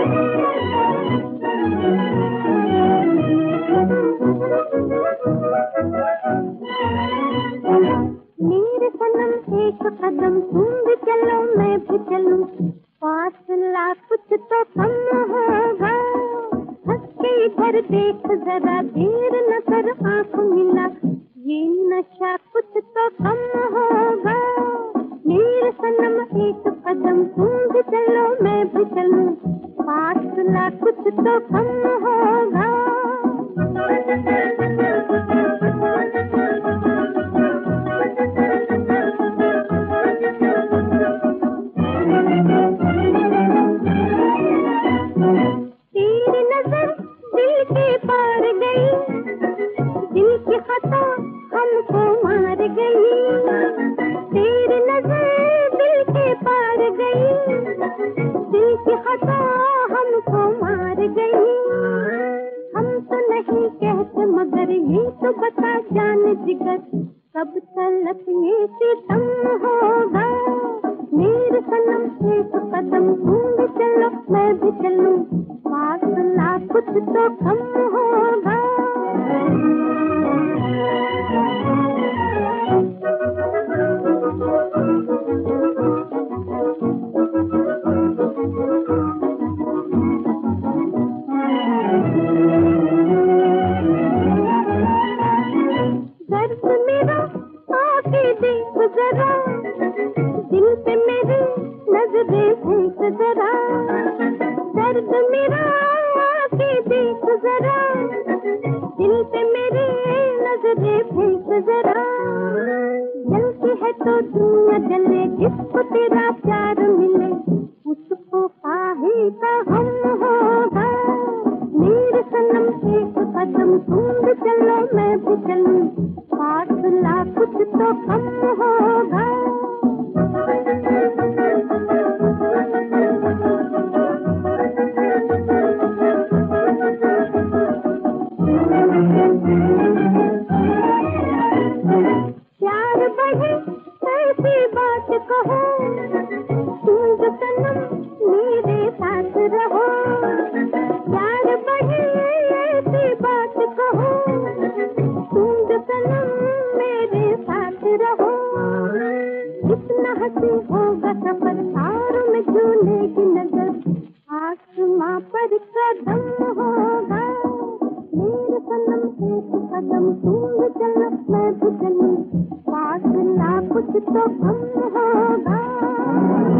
मेरे सनम एक कदम तुम भी चलो मैं भी चलूं, फासला कुछ तो कम होगा। हंस के इधर देख जरा, देर न कर आंख मिला, ये नशा कुछ तो कम होगा। मेरे सनम एक कदम तुम भी चलो मैं भी चलूं, फासला कुछ तो कम होगा। तेरी नजर दिल के पार गई, दिल की खता हमको मार गई। तेरी नजर दिल के पार गई, दिल की खता हमको मार गई। हम तो नहीं कहते मगर ये तो बता जान जिगर, कब तलक ये सितम होगा। मेरे सनम एक कदम तुम भी चलो मैं भी चलूं, फासला कुछ तो कम होगा। दर्द मेरा आके देख जरा, दिल पे मेरे नजरें फेंक जरा। दर्द मेरा आके देख जरा, दिल पे मेरे नजरें फेंक जरा। जलती है तो दुनिया जले, जिसको तेरा प्यार मिले उसको काहे का हम होगा। मेरे सनम एक कदम तुम भी चलो मैं भी चलूं, फासला कुछ तो कम होगा। प्यार बढ़े ऐसी बात कहो, तुम जो सनम मेरे साथ रहो। प्यार बढ़े ऐसी बात कहो, तुम जो सनम मेरे साथ रहो। कितना हंसी होगा सफर, तारों में झूलेगी नजर, आसमां पर कदम होगा। मेरे सनम एक कदम तुम भी चलो मैं भी चलूं, फासला कुछ तो कम होगा।